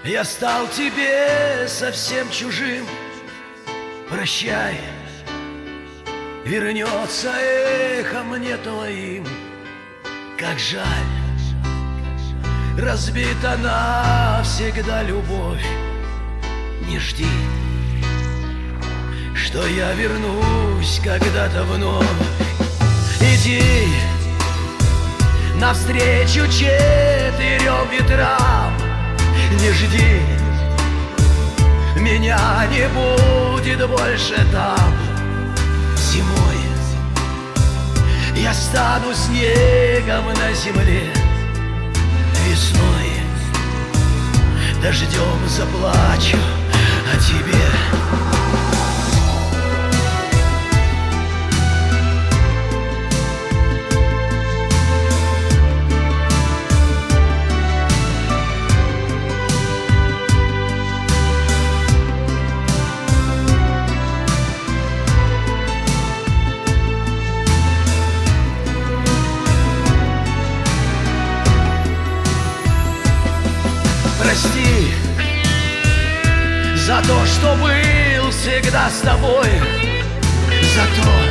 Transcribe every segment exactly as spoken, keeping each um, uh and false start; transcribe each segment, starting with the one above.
Я стал тебе совсем чужим. Прощай, вернется эхо мне твоим. Как жаль, разбита навсегда любовь. Не жди, что я вернусь когда-то вновь. Иди навстречу четырем ветрам. Не жди, меня не будет больше там. Зимой я стану снегом на земле. Весной дождем заплачу о тебе. Прости за то, что был всегда с тобой, за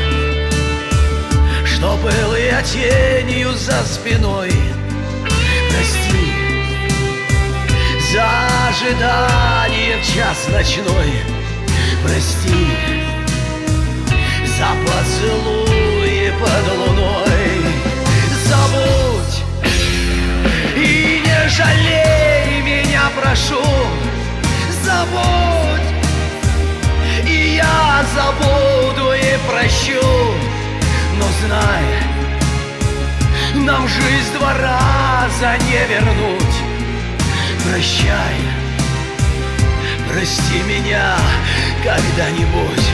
то, что был я тенью за спиной. Прости за ожидание в час ночной. Прости за поцелуи под луной. Забудь и не жалей меня, прошу. Забудь, и я забуду и прощу. Но знай, нам жизнь два раза не вернуть. Прощай, прости меня когда-нибудь.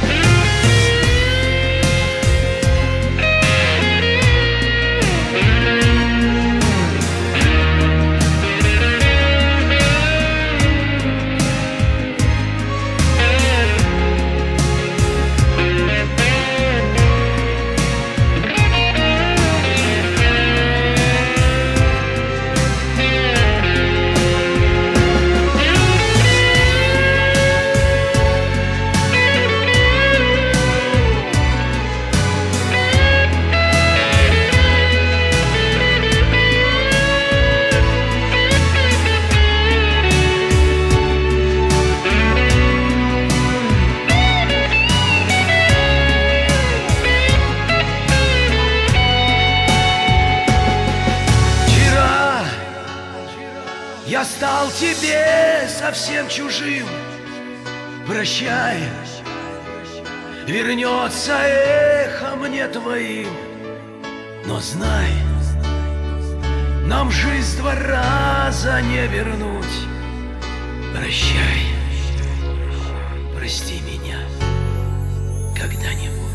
Я стал тебе совсем чужим. Прощай, вернется эхо мне твоим. Но знай, нам жизнь два раза не вернуть. Прощай, прости меня когда-нибудь.